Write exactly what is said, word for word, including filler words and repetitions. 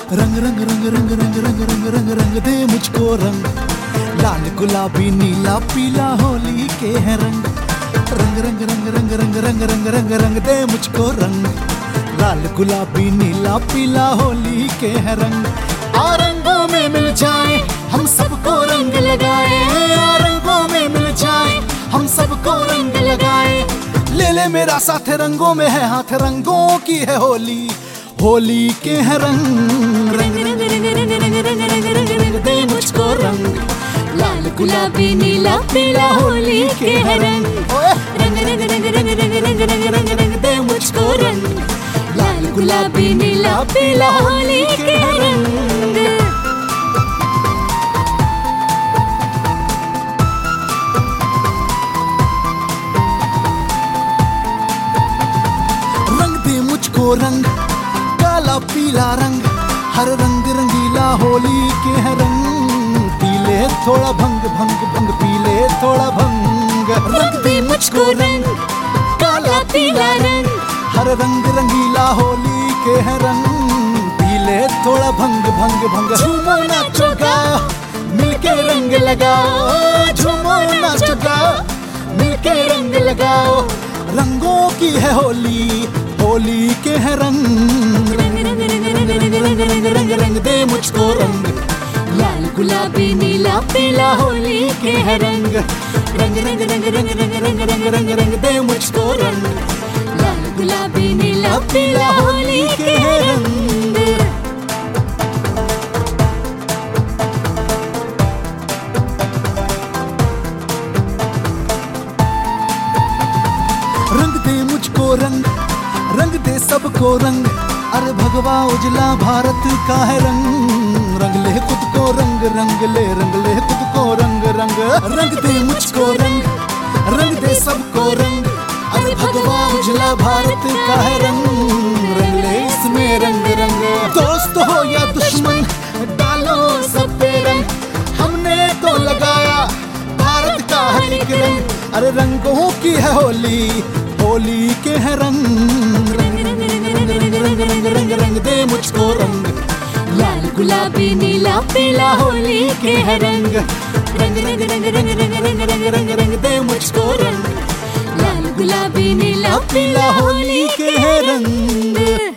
रंग रंग रंग रंग रंग रंग रंग रंग रंग दे मुझको रंग, लाल गुलाबी नीला पीला होली के हैं रंग। रंग रंग रंग रंग रंग रंग रंग रंग रंग दे मुझको रंग, लाल गुलाबी नीला पीला होली के हैं रंग। आ रंगों में मिल जाए हम सबको रंग लगाए, आ रंगों में मिल जाए हम सबको रंग लगाए। ले ले मेरा साथ रंगों में है हाथ, रंगों की है होली, होली के हैं रंग। रंग रंग रंग रंग रंग रंग रंग रंग रंग दे मुझको रंग, लाल गुलाबी नीला पीला होली के हैं रंग। रंग रंग रंग रंग रंग रंग रंग रंग रंग दे मुझको रंग, लाल गुलाबी नीला पीला होली के हैं रंग। रंग दे मुझको रंग, काला पीला रंग, हर रंग रंगीला होली के हैं रंग। पीले थोड़ा भंग भंग भंग पीले थोड़ा भंग। रंग दे मुझको रंग, काला पीला रंग, हर रंग रंगीला होली के हैं रंग। पीले थोड़ा भंग भंग भंग। झूमो नाचो गाओ मिलके रंग लगाओ, झूमो नाचो गाओ मिलके रंग लगाओ। रंगों की है होली, होली के हैं रंग। रंग रंग रंग रंग रंग रंग रंग रंग रंग दे मुझको रंग, लाल गुलाबी नीला पीला होली के हैं रंग। रंग रंग रंग रंग रंग रंग रंग रंग रंग दे मुझको रंग, लाल गुलाबी नीला पीला होली के हैं रंग। रंग दे मुझको रंग, रंग दे सबको रंग, अरे भगवा उजला भारत का है रंग। रंग ले खुद को रंग, रंग ले रंग ले खुद को रंग रंग। रंग दे मुझको रंग, रंग दे सबको रंग, अरे भगवा उजला भारत का है रंग। रंग ले इसमें रंग रंग। दोस्त हो या दुश्मन डालो सब पे रंग, हमने तो लगाया भारत का हर एक रंग। अरे रंगों की है होली, होली के हैं रंग। रंग रंग रंग रंग रंग रंग रंग रंग दे मुझको रंग, लाल गुलाबी नीला पीला होली के हैं रंग। रंग रंग रंग रंग रंग रंग रंग रंग रंग दे मुझको रंग, लाल गुलाबी नीला पीला होली के हैं रंग।